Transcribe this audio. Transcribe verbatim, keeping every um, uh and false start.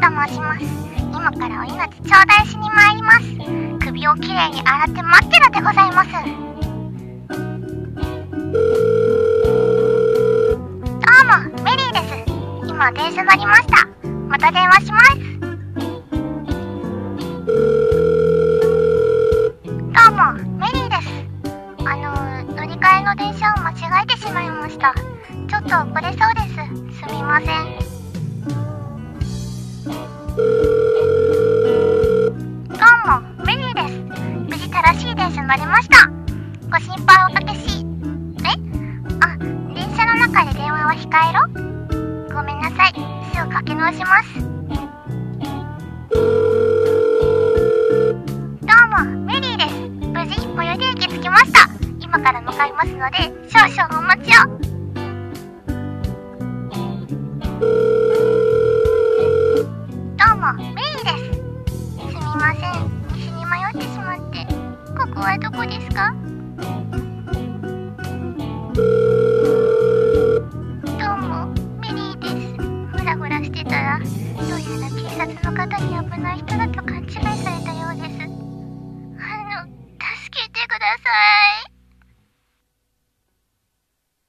と申します。今からお命頂戴しに参ります。首をきれいに洗って待ってるでございます。どうも、メリーです。今電車乗りました。また電話します。どうも、メリーです。あのー、乗り換えの電車を間違えてしまいました。ちょっと遅れそうです。すみません。どうも、メリーです。無事正しい電車乗りました。ご心配おかけし。え？あ、電車の中で電話は控えろ？ごめんなさい。すぐかけ直します。どうも、メリーです。無事、最寄り駅着きました。今から向かいますので、少々お待ちを。どうも、メリーです。すみません。道に迷ってしまって。ここはどこですか？どうも、メリーです。ふらふらしてたら、どうやら警察の方に危ない人だと勘違いされたようです。あの、助けてください。